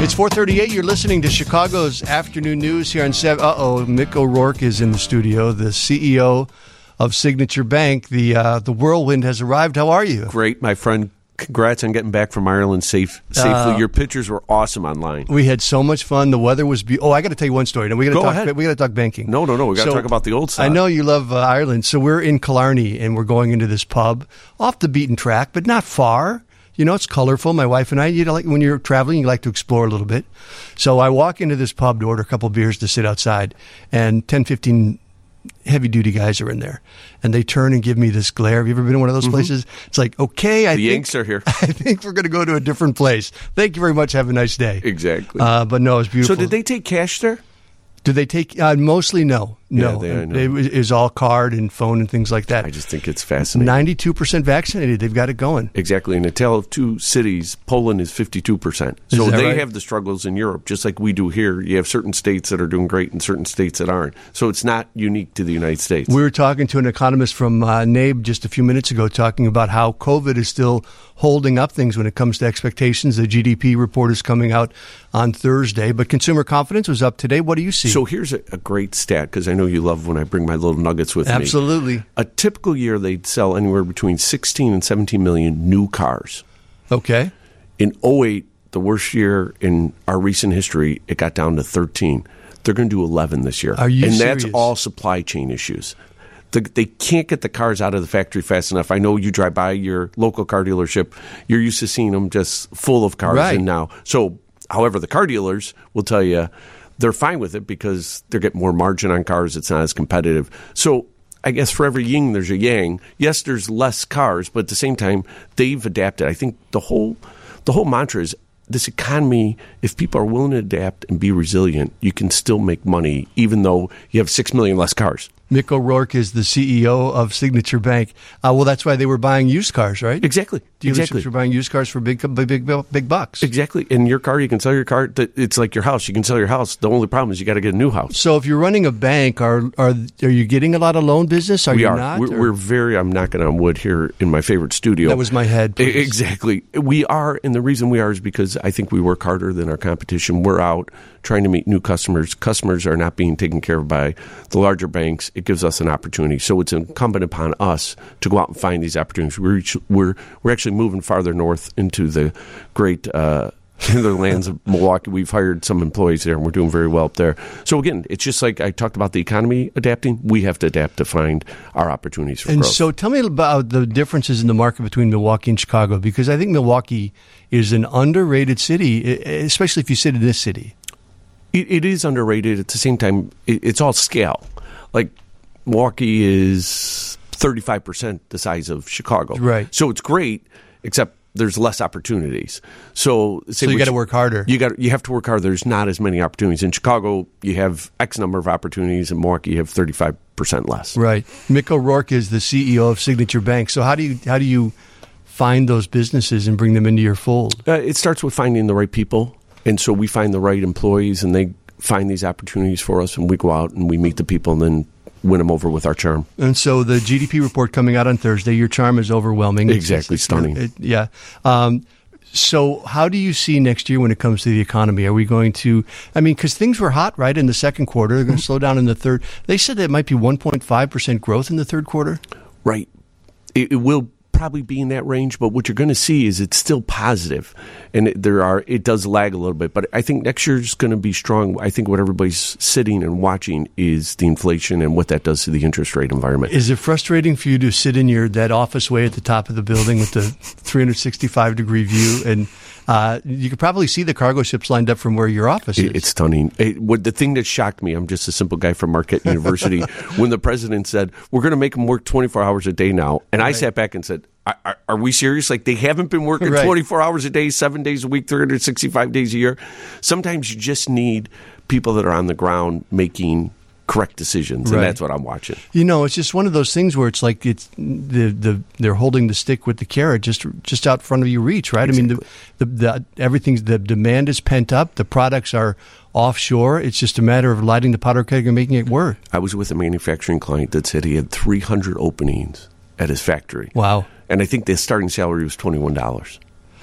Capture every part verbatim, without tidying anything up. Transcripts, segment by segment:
It's four thirty-eight. You're listening to Chicago's Afternoon News here on seven. Uh-oh, Mick O'Rourke is in the studio, the C E O of Signature Bank. The uh, the whirlwind has arrived. How are you? Great, my friend. Congrats on getting back from Ireland safe, safely. Uh, Your pictures were awesome online. We had so much fun. The weather was be- Oh, I got to tell you one story. Now we got to Go talk. ahead. We got to talk banking. No, no, no. We got to so, talk about the old side. I know you love uh, Ireland. So we're in Killarney, and we're going into this pub off the beaten track, but not far. You know, it's colorful. My wife and I, you know, like when you're traveling, you like to explore a little bit. So I walk into this pub to order a couple of beers to sit outside, and ten, fifteen heavy-duty guys are in there. And they turn and give me this glare. Have you ever been to one of those mm-hmm. places? It's like, okay, I the think... Yanks are here. I think we're going to go to a different place. Thank you very much. Have a nice day. Exactly. Uh, but no, it's beautiful. So did they take cash there? Do they take... Uh, mostly no. No. Yeah, they, I know. It is all card and phone and things like that. I just think it's fascinating. ninety-two percent vaccinated. They've got it going. Exactly. In a tale of two cities, Poland is fifty-two percent. So they right? have the struggles in Europe, just like we do here. You have certain states that are doing great and certain states that aren't. So it's not unique to the United States. We were talking to an economist from uh, N A B E just a few minutes ago, talking about how COVID is still holding up things when it comes to expectations. The G D P report is coming out on Thursday, but consumer confidence was up today. What do you see? So here's a, a great stat, because I know you love when I bring my little nuggets with Absolutely. me. Absolutely. A typical year, they'd sell anywhere between sixteen and seventeen million new cars. Okay. In oh eight, the worst year in our recent history, it got down to thirteen. They're going to do eleven this year. Are you and serious? That's all supply chain issues. The, they can't get the cars out of the factory fast enough. I know you drive by your local car dealership. You're used to seeing them just full of cars right. in now. So, however, the car dealers will tell you they're fine with it because they're getting more margin on cars. It's not as competitive. So I guess for every yin, there's a yang. Yes, there's less cars, but at the same time, they've adapted. I think the whole the whole mantra is this economy, if people are willing to adapt and be resilient, you can still make money even though you have six million less cars. Mick O'Rourke is the C E O of Signature Bank. Uh, well, that's why they were buying used cars, right? Exactly. Dealerships exactly. were buying used cars for big, big, big, big bucks. Exactly. In your car, you can sell your car. It's like your house. You can sell your house. The only problem is you got to get a new house. So if you're running a bank, are are are you getting a lot of loan business? Are we you are. not? We're, we're very, I'm knocking on wood here in my favorite studio. That was my head. Please. Exactly. We are, and the reason we are is because I think we work harder than our competition. We're out trying to meet new customers. Customers are not being taken care of by the larger banks. It gives us an opportunity. So it's incumbent upon us to go out and find these opportunities. We're we're, we're actually moving farther north into the great uh, hinterlands of Milwaukee. We've hired some employees there, and we're doing very well up there. So again, it's just like I talked about the economy adapting. We have to adapt to find our opportunities for and growth. And so tell me about the differences in the market between Milwaukee and Chicago, because I think Milwaukee is an underrated city, especially if you sit in this city. It, it is underrated. At the same time, it, it's all scale. Like, Milwaukee is thirty-five percent the size of Chicago. Right. So it's great, except there's less opportunities. So, so you got to work harder. You got you have to work harder. There's not as many opportunities. In Chicago, you have X number of opportunities. In Milwaukee, you have thirty-five percent less. Right. Mick O'Rourke is the C E O of Signature Bank. So how do you how do you find those businesses and bring them into your fold? Uh, it starts with finding the right people. And so we find the right employees, and they find these opportunities for us, and we go out and we meet the people and then win them over with our charm. And so the G D P report coming out on Thursday, your charm is overwhelming. Exactly, it's, it's, stunning. It, yeah. Um, so how do you see next year when it comes to the economy? Are we going to, I mean, because things were hot, right, in the second quarter. They're going to slow down in the third. They said that it might be one point five percent growth in the third quarter. Right. It, it will probably be in that range, but what you're going to see is it's still positive, and it, there are it does lag a little bit. But I think next year's going to be strong. I think what everybody's sitting and watching is the inflation and what that does to the interest rate environment. Is it frustrating for you to sit in your that office way at the top of the building with the three sixty-five degree view, and uh, you could probably see the cargo ships lined up from where your office is? It, it's stunning. It, what, the thing that shocked me, I'm just a simple guy from Marquette University, when the president said, we're going to make them work twenty-four hours a day now, and right. I sat back and said, Are, are we serious? Like, they haven't been working right. twenty-four hours a day, seven days a week, three hundred sixty-five days a year. Sometimes you just need people that are on the ground making correct decisions, right. and that's what I'm watching. You know, it's just one of those things where it's like it's the the they're holding the stick with the carrot just just out front of your reach, right? Exactly. I mean, the, the the everything's the demand is pent up, the products are offshore. It's just a matter of lighting the powder keg and making it work. I was with a manufacturing client that said he had three hundred openings at his factory. Wow. And I think the starting salary was twenty-one dollars.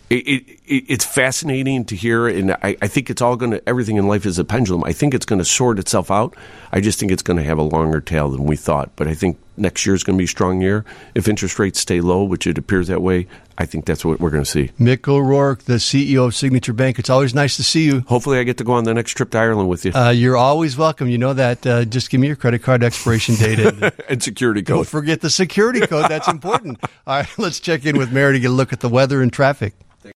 It, it, it's fascinating to hear, and I, I think it's all going to, everything in life is a pendulum. I think it's going to sort itself out. I just think it's going to have a longer tail than we thought. But I think next year is going to be a strong year. If interest rates stay low, which it appears that way, I think that's what we're going to see. Mick O'Rourke, the C E O of Signature Bank, it's always nice to see you. Hopefully I get to go on the next trip to Ireland with you. Uh, you're always welcome. You know that. Uh, just give me your credit card expiration date. And, and security code. Don't forget the security code. That's important. All right, let's check in with Mary to get a look at the weather and traffic.